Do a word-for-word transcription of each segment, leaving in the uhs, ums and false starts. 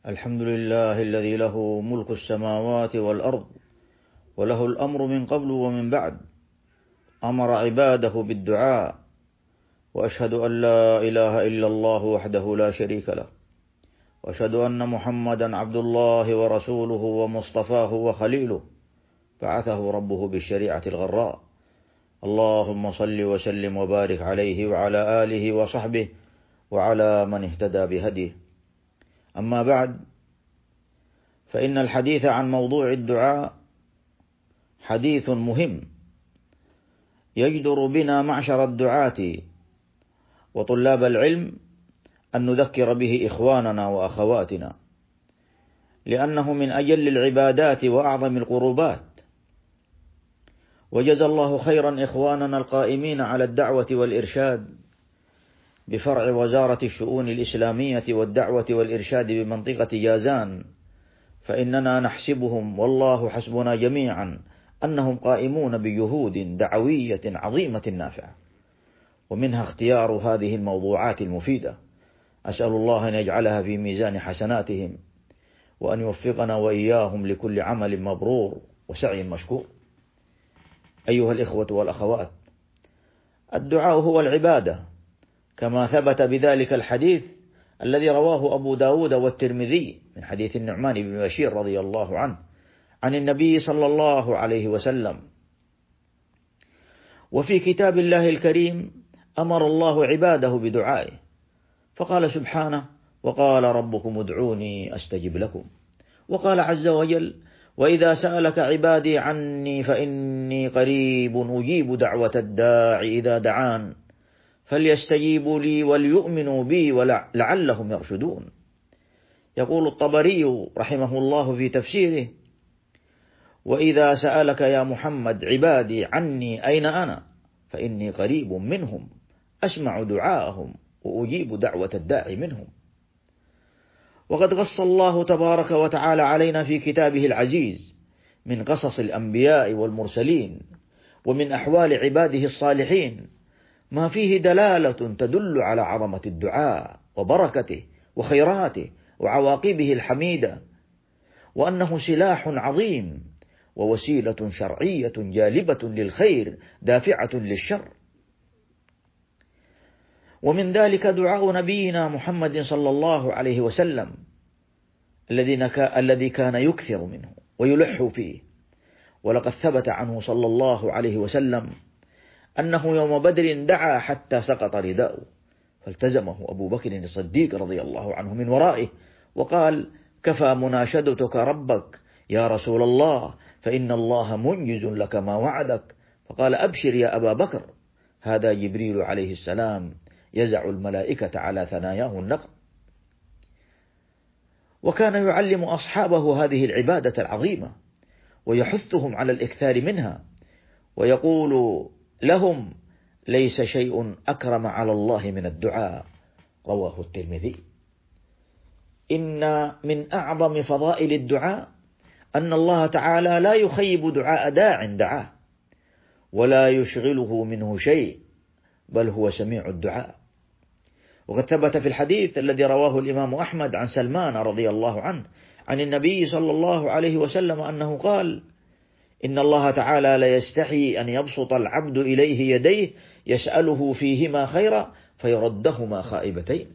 الحمد لله الذي له ملك السماوات والأرض وله الأمر من قبل ومن بعد، أمر عباده بالدعاء، وأشهد أن لا إله إلا الله وحده لا شريك له، وأشهد أن محمدا عبد الله ورسوله ومصطفاه وخليله، بعثه ربه بالشريعة الغراء. اللهم صل وسلم وبارك عليه وعلى آله وصحبه وعلى من اهتدى بهديه. أما بعد، فإن الحديث عن موضوع الدعاء حديث مهم يجدر بنا معشر الدعاة وطلاب العلم أن نذكر به إخواننا وأخواتنا، لأنه من أجل العبادات وأعظم القربات. وجزى الله خيرا إخواننا القائمين على الدعوة والإرشاد بفرع وزارة الشؤون الإسلامية والدعوة والإرشاد بمنطقة جازان، فإننا نحسبهم والله حسبنا جميعا أنهم قائمون بجهود دعوية عظيمة نافعة، ومنها اختيار هذه الموضوعات المفيدة. أسأل الله أن يجعلها في ميزان حسناتهم، وأن يوفقنا وإياهم لكل عمل مبرور وسعي مشكور. أيها الإخوة والأخوات، الدعاء هو العبادة، كما ثبت بذلك الحديث الذي رواه أبو داود والترمذي من حديث النعمان بن بشير رضي الله عنه عن النبي صلى الله عليه وسلم. وفي كتاب الله الكريم أمر الله عباده بدعائه، فقال سبحانه: وقال ربكم ادعوني أستجب لكم. وقال عز وجل: وإذا سألك عبادي عني فإني قريب أجيب دعوة الداع إذا دعان فليستجيبوا لي وليؤمنوا بي ولعلهم يرشدون. يقول الطبري رحمه الله في تفسيره: وإذا سألك يا محمد عبادي عني أين أنا فإني قريب منهم أسمع دعاءهم وأجيب دعوة الداعي منهم. وقد قص الله تبارك وتعالى علينا في كتابه العزيز من قصص الأنبياء والمرسلين ومن أحوال عباده الصالحين ما فيه دلالة تدل على عظمة الدعاء وبركته وخيراته وعواقبه الحميدة، وأنه سلاح عظيم ووسيلة شرعية جالبة للخير دافعة للشر. ومن ذلك دعاء نبينا محمد صلى الله عليه وسلم الذي كان يكثر منه ويلح فيه. ولقد ثبت عنه صلى الله عليه وسلم أنه يوم بدر دعا حتى سقط رداؤه، فالتزمه أبو بكر الصديق رضي الله عنه من ورائه وقال: كفى مناشدتك ربك يا رسول الله، فإن الله منجز لك ما وعدك. فقال: أبشر يا أبا بكر، هذا جبريل عليه السلام يزع الملائكة على ثناياه النقع. وكان يعلم أصحابه هذه العبادة العظيمة ويحثهم على الإكثار منها، ويقول لهم: ليس شيء أكرم على الله من الدعاء. رواه الترمذي. إن من أعظم فضائل الدعاء أن الله تعالى لا يخيب دعاء داع دعاه ولا يشغله منه شيء، بل هو سميع الدعاء. وقد ثبت في الحديث الذي رواه الإمام أحمد عن سلمان رضي الله عنه عن النبي صلى الله عليه وسلم أنه قال: إن الله تعالى لا يستحي أن يبسط العبد إليه يديه يسأله فيهما خيرا فيردهما خائبتين.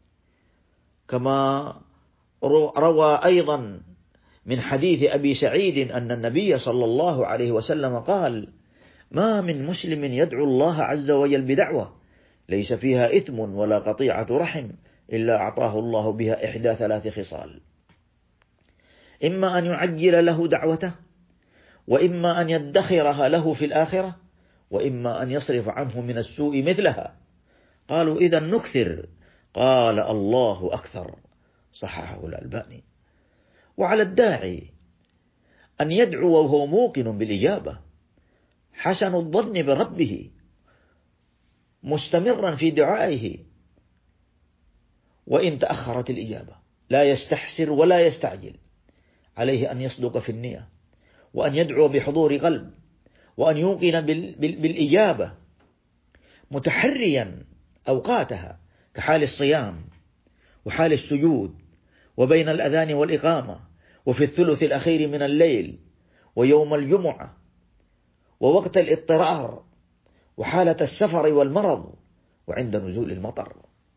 كما روى أيضا من حديث أبي سعيد أن النبي صلى الله عليه وسلم قال: ما من مسلم يدعو الله عز وجل بدعوة ليس فيها إثم ولا قطيعة رحم إلا أعطاه الله بها إحدى ثلاث خصال: إما أن يعجل له دعوته، وإما أن يدخرها له في الآخرة، وإما أن يصرف عنه من السوء مثلها. قالوا: إذا نكثر. قال: الله أكثر. صححه الألباني. وعلى الداعي أن يدعو وهو موقن بالإجابة، حسن الظن بربه، مستمرا في دعائه، وإن تأخرت الإجابة لا يستحسر ولا يستعجل. عليه أن يصدق في النية، وأن يدعو بحضور قلب، وأن يوقن بالإجابة متحريا أوقاتها كحال الصيام وحال السجود وبين الأذان والإقامة، وفي الثلث الأخير من الليل، ويوم الجمعة، ووقت الاضطرار، وحالة السفر والمرض، وعند نزول المطر.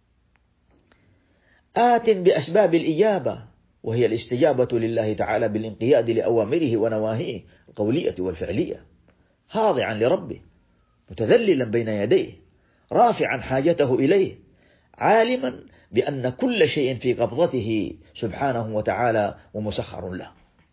آت بأسباب الإجابة، وهي الاستجابة لله تعالى بالانقياد لأوامره ونواهيه القولية والفعلية، خاضعا لربه، متذللا بين يديه، رافعا حاجته إليه، عالما بأن كل شيء في قبضته سبحانه وتعالى ومسخر له،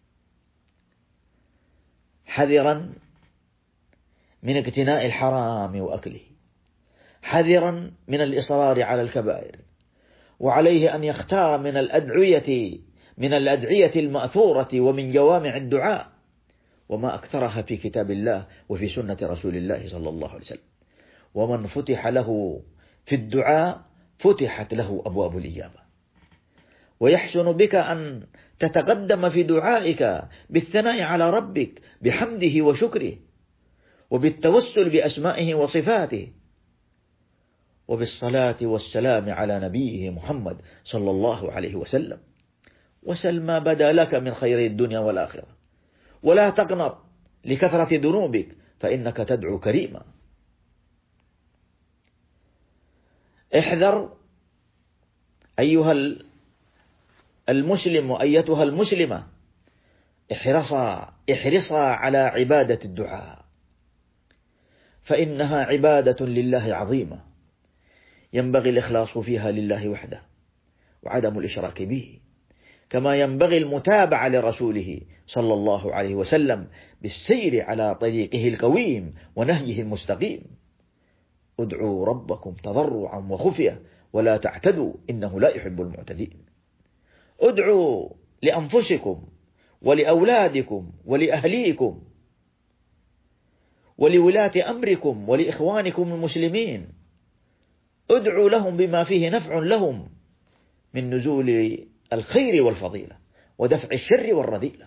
حذرا من اقتناء الحرام وأكله، حذرا من الإصرار على الكبائر، وعليه أن يختار من الأدعية من الأدعية المأثورة ومن جوامع الدعاء وما أكثرها في كتاب الله وفي سنة رسول الله صلى الله عليه وسلم. ومن فتح له في الدعاء فتحت له أبواب الإجابة. ويحسن بك أن تتقدم في دعائك بالثناء على ربك بحمده وشكره، وبالتوسل بأسمائه وصفاته، وبالصلاة والسلام على نبيه محمد صلى الله عليه وسلم. وسل ما بدا لك من خير الدنيا والآخرة، ولا تقنط لكثرة ذنوبك فإنك تدعو كريما. احذر أيها المسلم وأيتها المسلمة، احرصا احرصا على عبادة الدعاء، فإنها عبادة لله عظيمة، ينبغي الإخلاص فيها لله وحده وعدم الإشراك به، كما ينبغي المتابعة لرسوله صلى الله عليه وسلم بالسير على طريقه القويم ونهجه المستقيم. ادعوا ربكم تضرعا وخفية ولا تعتدوا إنه لا يحب المعتدين. ادعوا لأنفسكم ولأولادكم ولأهليكم ولولاة أمركم ولإخوانكم المسلمين، ادعوا لهم بما فيه نفع لهم من نزول الخير والفضيلة ودفع الشر والرذيلة.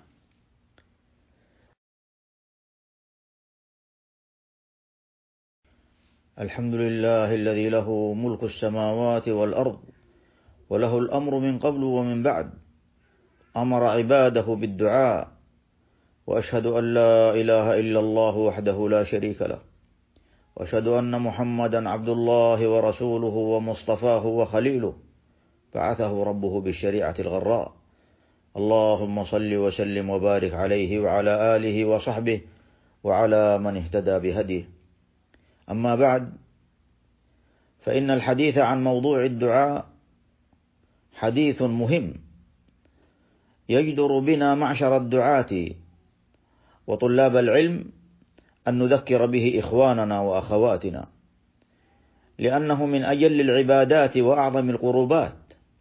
الحمد لله الذي له ملك السماوات والأرض وله الأمر من قبل ومن بعد، أمر عباده بالدعاء، وأشهد أن لا إله إلا الله وحده لا شريك له، وأشهد أن محمدا عبد الله ورسوله ومصطفاه وخليله، بعثه ربه بالشريعة الغراء. اللهم صل وسلم وبارك عليه وعلى آله وصحبه وعلى من اهتدى بهديه. أما بعد، فإن الحديث عن موضوع الدعاء حديث مهم يجدر بنا معشر الدعاة وطلاب العلم أن نذكر به إخواننا وأخواتنا، لأنه من أجل العبادات وأعظم القربات.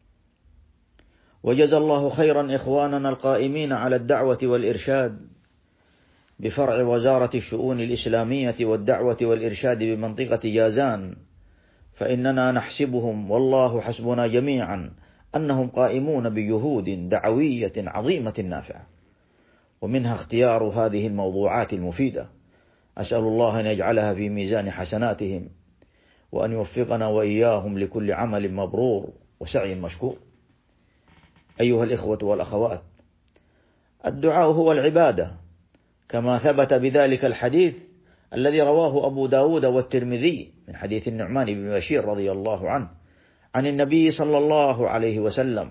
وجزى الله خيرا إخواننا القائمين على الدعوة والإرشاد بفرع وزارة الشؤون الإسلامية والدعوة والإرشاد بمنطقة جازان، فإننا نحسبهم والله حسبنا جميعا أنهم قائمون بجهود دعوية عظيمة نافعة، ومنها اختيار هذه الموضوعات المفيدة. أسأل الله أن يجعلها في ميزان حسناتهم، وأن يوفقنا وإياهم لكل عمل مبرور وسعي مشكور. أيها الإخوة والأخوات، الدعاء هو العبادة، كما ثبت بذلك الحديث الذي رواه أبو داود والترمذي من حديث النعمان بن بشير رضي الله عنه عن النبي صلى الله عليه وسلم.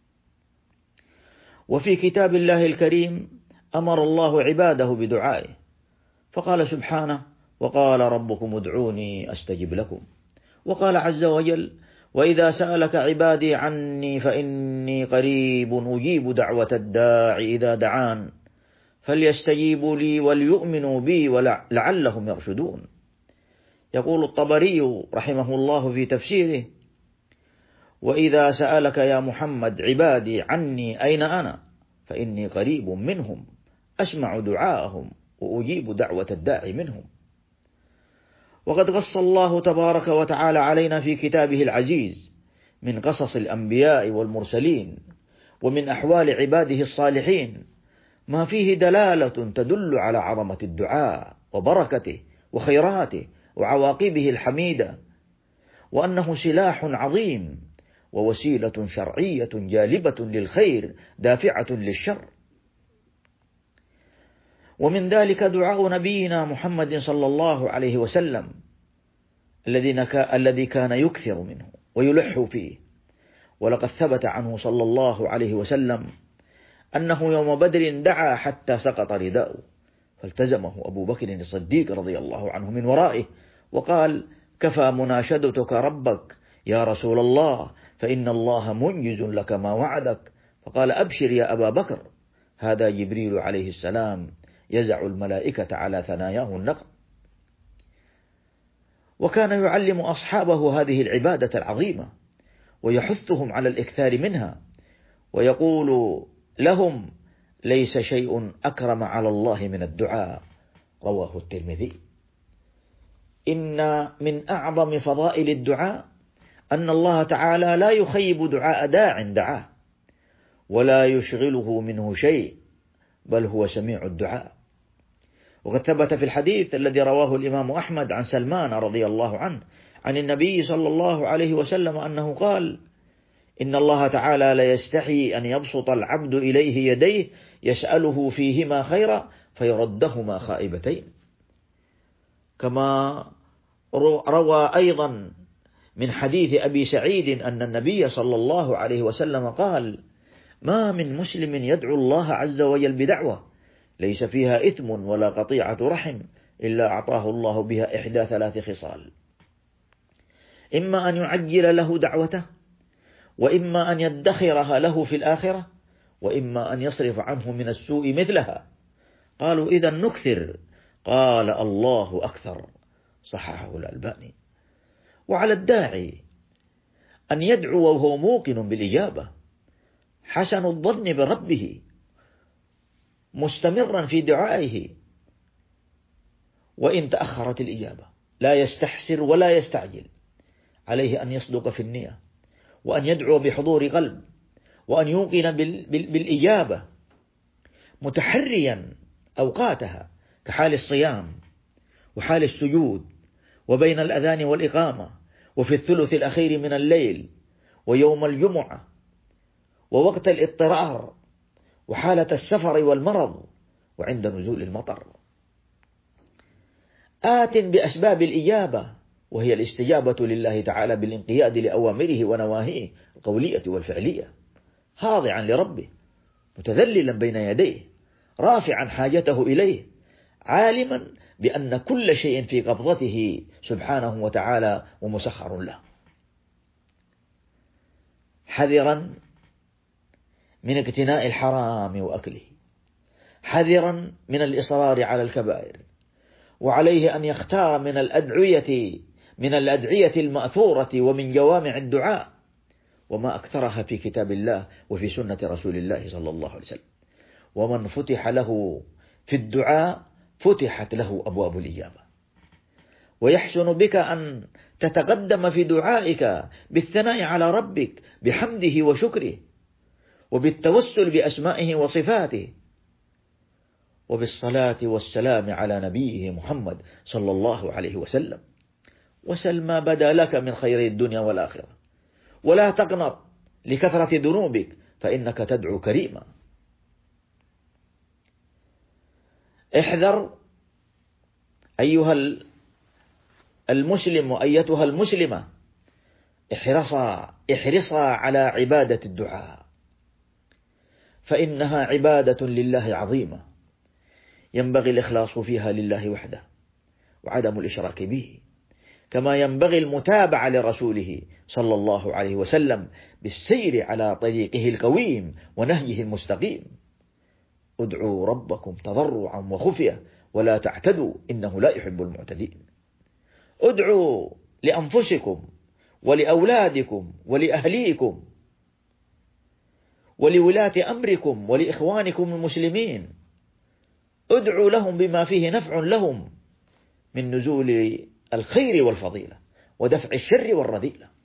وفي كتاب الله الكريم أمر الله عباده بدعائه، فقال سبحانه: وقال ربكم ادعوني أستجب لكم. وقال عز وجل: وإذا سألك عبادي عني فإني قريب أجيب دعوة الداع إذا دعان فليستجيبوا لي وليؤمنوا بي ولعلهم يرشدون. يقول الطبري رحمه الله في تفسيره: وإذا سألك يا محمد عبادي عني أين أنا فإني قريب منهم أسمع دعاءهم وأجيب دعوة الداعي منهم. وقد قص الله تبارك وتعالى علينا في كتابه العزيز من قصص الأنبياء والمرسلين ومن أحوال عباده الصالحين ما فيه دلالة تدل على عظمة الدعاء وبركته وخيراته وعواقبه الحميدة، وأنه سلاح عظيم ووسيلة شرعية جالبة للخير دافعة للشر. ومن ذلك دعاء نبينا محمد صلى الله عليه وسلم الذي كان يكثر منه ويلح فيه. ولقد ثبت عنه صلى الله عليه وسلم أنه يوم بدر دعا حتى سقط رداؤه، فالتزمه أبو بكر الصديق رضي الله عنه من ورائه وقال: كفى مناشدتك ربك يا رسول الله، فإن الله منجز لك ما وعدك. فقال: أبشر يا أبا بكر، هذا جبريل عليه السلام يزع الملائكة على ثناياه النقر. وكان يعلم أصحابه هذه العبادة العظيمة ويحثهم على الإكثار منها، ويقول لهم: ليس شيء أكرم على الله من الدعاء. رواه الترمذي. إن من أعظم فضائل الدعاء أن الله تعالى لا يخيب دعاء داع دعاه ولا يشغله منه شيء، بل هو سميع الدعاء. وقد ثبت في الحديث الذي رواه الإمام أحمد عن سلمان رضي الله عنه عن النبي صلى الله عليه وسلم أنه قال: إن الله تعالى لا يستحي أن يبسط العبد إليه يديه يسأله فيهما خيرا فيردهما خائبتين. كما روى أيضا من حديث أبي سعيد أن النبي صلى الله عليه وسلم قال: ما من مسلم يدعو الله عز وجل بدعوة ليس فيها إثم ولا قطيعة رحم إلا أعطاه الله بها إحدى ثلاث خصال: إما أن يعجل له دعوته، وإما أن يدخرها له في الآخرة، وإما أن يصرف عنه من السوء مثلها. قالوا: إذا نكثر. قال: الله أكثر. صححه الألباني. وعلى الداعي أن يدعو وهو موقن بالإجابة، حسن الظن بربه، مستمرا في دعائه، وإن تأخرت الإجابة لا يستحسر ولا يستعجل. عليه أن يصدق في النية، وأن يدعو بحضور قلب، وأن يوقن بالإجابة متحريا أوقاتها كحال الصيام وحال السجود وبين الأذان والإقامة وفي الثلث الأخير من الليل ويوم الجمعة ووقت الاضطرار وحالة السفر والمرض وعند نزول المطر. آت بأسباب الإجابة، وهي الاستجابة لله تعالى بالانقياد لأوامره ونواهيه القولية والفعلية، خاضعا لربه متذللا بين يديه رافعا حاجته إليه، عالما بأن كل شيء في قبضته سبحانه وتعالى ومسخر له، حذرا من اقتناء الحرام وأكله، حذرا من الإصرار على الكبائر. وعليه أن يختار من الأدعية من الأدعية المأثورة ومن جوامع الدعاء وما أكثرها في كتاب الله وفي سنة رسول الله صلى الله عليه وسلم. ومن فتح له في الدعاء فتحت له أبواب الإجابة. ويحسن بك أن تتقدم في دعائك بالثناء على ربك بحمده وشكره، وبالتوسل بأسمائه وصفاته، وبالصلاة والسلام على نبيه محمد صلى الله عليه وسلم. وسل ما بدا لك من خير الدنيا والآخرة، ولا تقنط لكثرة ذنوبك فإنك تدعو كريما. احذر أيها المسلم وأيتها المسلمة، احرصا احرصا على عبادة الدعاء، فإنها عبادة لله عظيمة ينبغي الإخلاص فيها لله وحده وعدم الإشراك به، كما ينبغي المتابعة لرسوله صلى الله عليه وسلم بالسير على طريقه القويم ونهيه المستقيم. ادعوا ربكم تضرعا وخفية ولا تعتدوا إنه لا يحب المعتدين. ادعوا لأنفسكم ولأولادكم ولأهليكم ولولاة أمركم ولإخوانكم المسلمين، ادعوا لهم بما فيه نفع لهم من نزول الخير والفضيلة ودفع الشر والرذيلة.